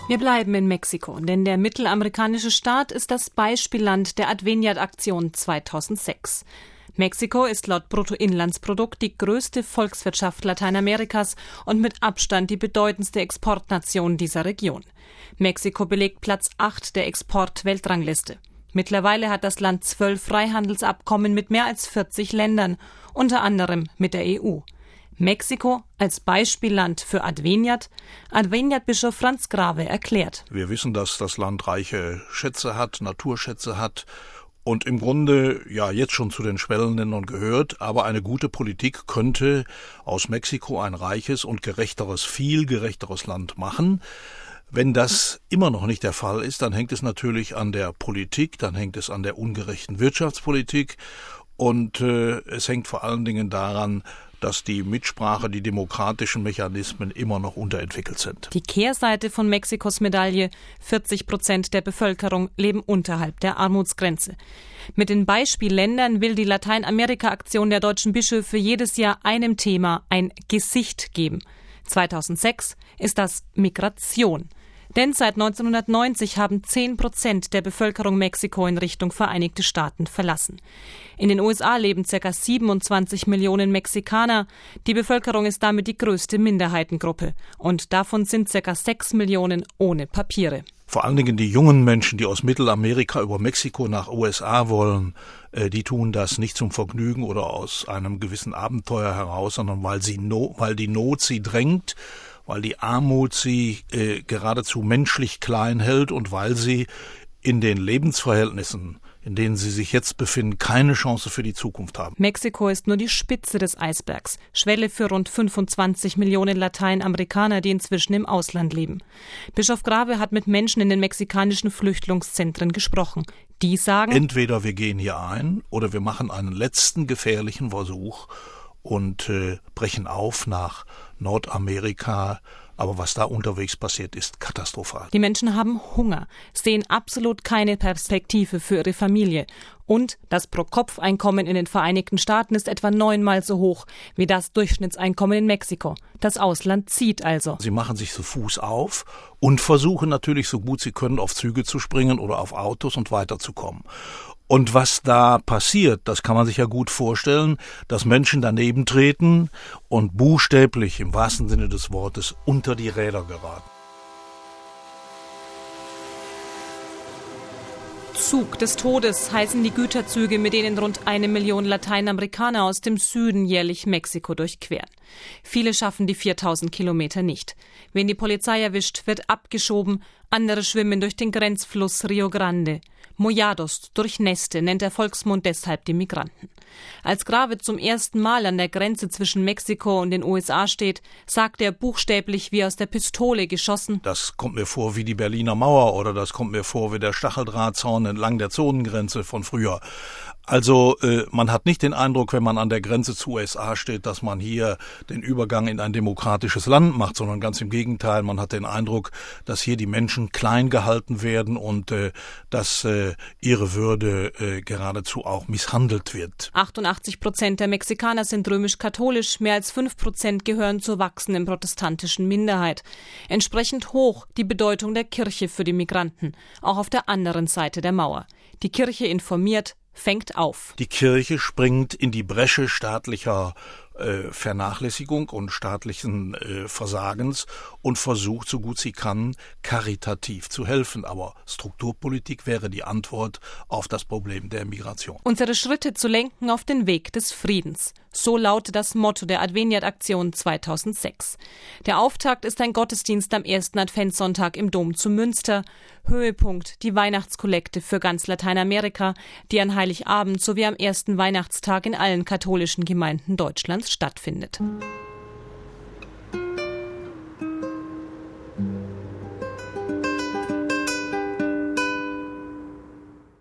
Wir bleiben in Mexiko, denn der mittelamerikanische Staat ist das Beispielland der Adveniat-Aktion 2006. Mexiko ist laut Bruttoinlandsprodukt die größte Volkswirtschaft Lateinamerikas und mit Abstand die bedeutendste Exportnation dieser Region. Mexiko belegt Platz 8 der Export-Weltrangliste. Mittlerweile hat das Land 12 Freihandelsabkommen mit mehr als 40 Ländern, unter anderem mit der EU. Mexiko als Beispielland für Adveniat. Adveniat-Bischof Franz Grave erklärt: Wir wissen, dass das Land reiche Schätze hat, Naturschätze hat und im Grunde ja jetzt schon zu den Schwellenländern gehört. Aber eine gute Politik könnte aus Mexiko ein reiches und gerechteres, viel gerechteres Land machen. Wenn das immer noch nicht der Fall ist, dann hängt es natürlich an der Politik, dann hängt es an der ungerechten Wirtschaftspolitik und es hängt vor allen Dingen daran, dass die Mitsprache, die demokratischen Mechanismen immer noch unterentwickelt sind. Die Kehrseite von Mexikos Medaille: 40% der Bevölkerung leben unterhalb der Armutsgrenze. Mit den Beispielländern will die Lateinamerika-Aktion der deutschen Bischöfe jedes Jahr einem Thema ein Gesicht geben. 2006 ist das Migration. Denn seit 1990 haben 10% der Bevölkerung Mexiko in Richtung Vereinigte Staaten verlassen. In den USA leben ca. 27 Millionen Mexikaner. Die Bevölkerung ist damit die größte Minderheitengruppe. Und davon sind ca. 6 Millionen ohne Papiere. Vor allen Dingen die jungen Menschen, die aus Mittelamerika über Mexiko nach USA wollen, die tun das nicht zum Vergnügen oder aus einem gewissen Abenteuer heraus, sondern weil die Not sie drängt, weil die Armut sie geradezu menschlich klein hält und weil sie in den Lebensverhältnissen, in denen sie sich jetzt befinden, keine Chance für die Zukunft haben. Mexiko ist nur die Spitze des Eisbergs, Schwelle für rund 25 Millionen Lateinamerikaner, die inzwischen im Ausland leben. Bischof Grave hat mit Menschen in den mexikanischen Flüchtlingszentren gesprochen. Die sagen: Entweder wir gehen hier ein oder wir machen einen letzten gefährlichen Versuch und brechen auf nach Nordamerika. Aber was da unterwegs passiert, ist katastrophal. Die Menschen haben Hunger, sehen absolut keine Perspektive für ihre Familie. Und das Pro-Kopf-Einkommen in den Vereinigten Staaten ist etwa 9-mal so hoch wie das Durchschnittseinkommen in Mexiko. Das Ausland zieht also. Sie machen sich zu Fuß auf und versuchen natürlich, so gut sie können, auf Züge zu springen oder auf Autos und weiterzukommen. Und was da passiert, das kann man sich ja gut vorstellen, dass Menschen daneben treten und buchstäblich im wahrsten Sinne des Wortes unter die Räder geraten. Zug des Todes heißen die Güterzüge, mit denen rund 1 Million Lateinamerikaner aus dem Süden jährlich Mexiko durchqueren. Viele schaffen die 4000 Kilometer nicht. Wen die Polizei erwischt, wird abgeschoben, andere schwimmen durch den Grenzfluss Rio Grande. Mojados, Durchnässte, nennt der Volksmund deshalb die Migranten. Als Grave zum ersten Mal an der Grenze zwischen Mexiko und den USA steht, sagt er buchstäblich wie aus der Pistole geschossen: Das kommt mir vor wie die Berliner Mauer oder das kommt mir vor wie der Stacheldrahtzaun entlang der Zonengrenze von früher. Also man hat nicht den Eindruck, wenn man an der Grenze zu USA steht, dass man hier den Übergang in ein demokratisches Land macht, sondern ganz im Gegenteil, man hat den Eindruck, dass hier die Menschen klein gehalten werden und dass ihre Würde geradezu auch misshandelt wird. 88% der Mexikaner sind römisch-katholisch, mehr als 5% gehören zur wachsenden protestantischen Minderheit. Entsprechend hoch die Bedeutung der Kirche für die Migranten, auch auf der anderen Seite der Mauer. Die Kirche informiert, fängt auf. Die Kirche springt in die Bresche staatlicher Vernachlässigung und staatlichen Versagens und versucht, so gut sie kann, karitativ zu helfen. Aber Strukturpolitik wäre die Antwort auf das Problem der Migration. Unsere Schritte zu lenken auf den Weg des Friedens. So lautet das Motto der Adveniat-Aktion 2006. Der Auftakt ist ein Gottesdienst am ersten Adventssonntag im Dom zu Münster. Höhepunkt die Weihnachtskollekte für ganz Lateinamerika, die an Heiligabend sowie am ersten Weihnachtstag in allen katholischen Gemeinden Deutschlands stattfindet.